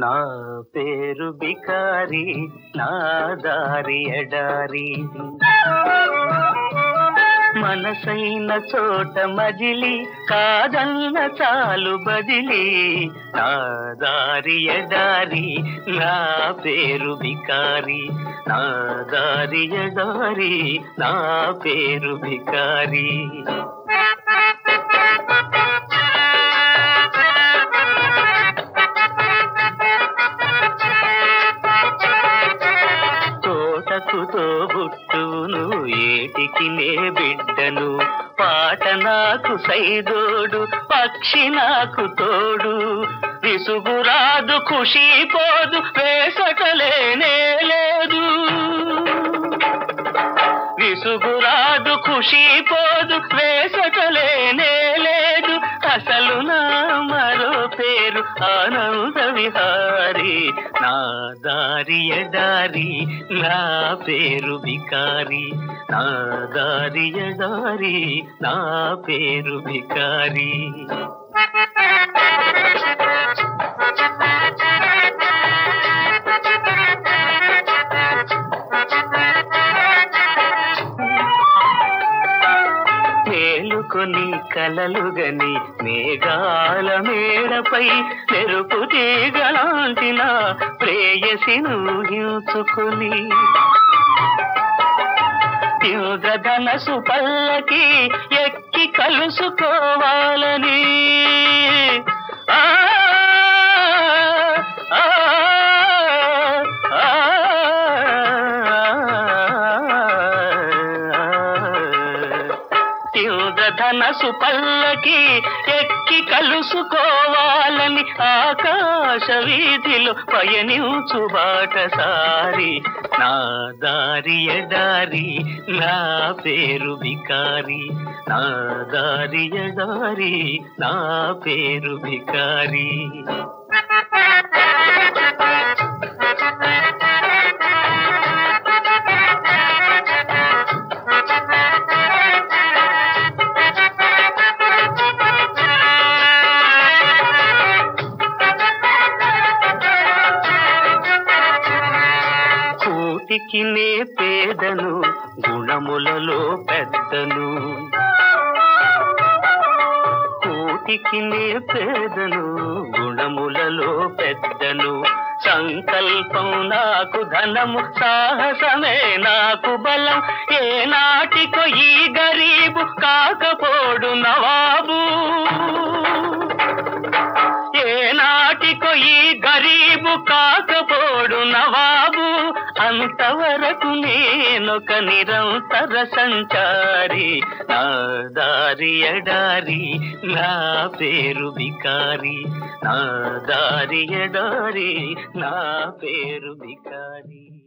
నా పేరు బికారి, నా దారి ఎడారి. మనసైన చోట మజిలి, కాదన్న చాలు బదిలి. నా దారి ఎడారి, నా పేరు బికారి. నా దారి ఎడారి, నా పేరు బికారి. తోటకుతో బుట్టును, ఏటికి నే బిడ్డను. పాట నాకు సైదోడు, పక్షి నాకు తోడు. విసుగురాదు ఖుషి పోదు, వేసటలేనే లేదు. విసుగురాదు ఖుషి పోదు, వేసటలేనే లేదు. అసలు నా మరో పేరు ఆనంద విహారి. నా దారి ఎడారి, నా పేరు బికారి. నా దారి ఎడారి, నా పేరు బికారి. మేలుకొని కలలుగని మేఘాల మేడపై మెరుపు తీగలాంటిన ప్రేయసిను ఊహించుకొని ఇంద్రధనసు పల్లకి ఎక్కి కలుసుకోవాలని. ఆ ఇంద్రధనసు పల్లకి ఎక్కి కలుసుకోవాలని ఆకాశ వీధిలో పయనించు బాటసారి. నా దారి ఎడారి, నా పేరు బికారి. నా దారి ఎడారి, నా పేరు బికారి. కూటికి నే పేదను, గుణములలో పెద్దను. కూటికి నే పేదను, గుణములలో పెద్దను. సంకల్పం నాకు ధనము, సాహసమే నాకు బలం. ఏ నాటికో ఈ గరీబు కాకపోడు నవాబు. ఏ నాటికో ఈ గరీబు కాకపోడు నవాబు. అంతవరకు నేనొక నిరంతర సంచారి. నా దారి ఎడారి, నా పేరు బికారి. నా దారి ఎడారి, నా పేరు బికారి.